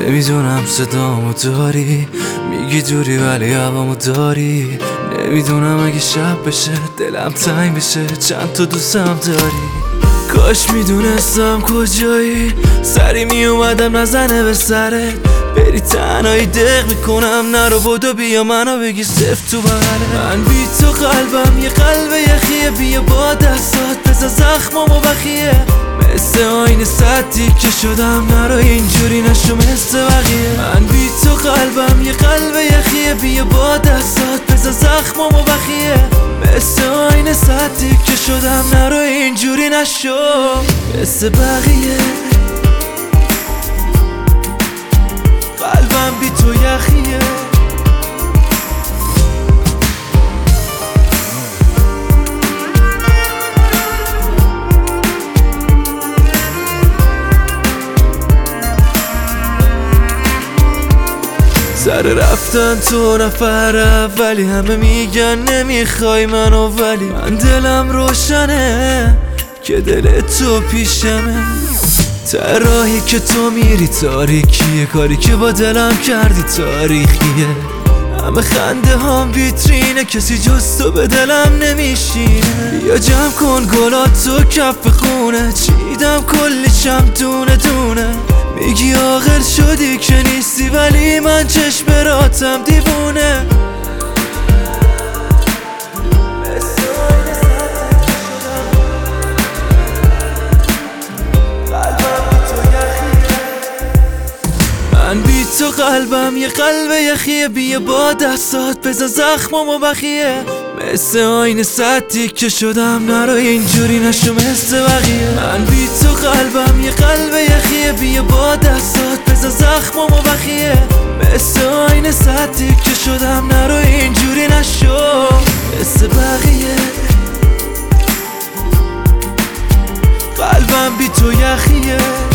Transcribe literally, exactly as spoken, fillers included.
نمیدونم صدامو داری، میگی دوری ولی هوامو داری. نمیدونم اگه شب بشه دلم تنگ بشه چند تا دوستم داری. کاش میدونستم کجایی، سری میومدم نزنه به سرت. بری تنهایی دق میکنم، نرو بدو بیا منو بگی صفت تو بغله. من بی تو قلبم یه قلب یخیه، بیا با دستات بزن زخمامو بخیه. مثل آینه سطی که شدم، نرو اینجوری نشو مثل بقیه. من بی تو قلبم یه قلب یخیه، بیا با دستات بزن زخمامو بخیه. مثل آینه سطی که شدم، نرو اینجوری نشو مثل بقیه. قلبم بی تو یخیه. سر رفتن تو نفر اولی، همه میگن نمیخوای منو، ولی من دلم روشنه که دل تو پیشمه. طراحی که تو میری تاریکیه، کاری که با دلم کردی تاریخیه. همه خنده هم ویترینه، کسی جز تو به دلم نمیشینه. بیا جمع کن گلات تو کف خونه، چیدم کلی شم دونه دونه. میگی عاقل شدی که نیستی، ولی من چشم براتم دیوونه. من بی تو قلبم یه قلب یخیه، بیا با دستات بزن زخمامو بخیه. مثل آینه سطی که شدم، نرو اینجوری نشو مثل بقیه. من بی تو قلبم یه قلب یخیه، بیا با دستات بزن زخمامو بخیه. مثل آینه سطی که شدم، نرو اینجوری نشو مثل بقیه. قلبم بی تو یخیه.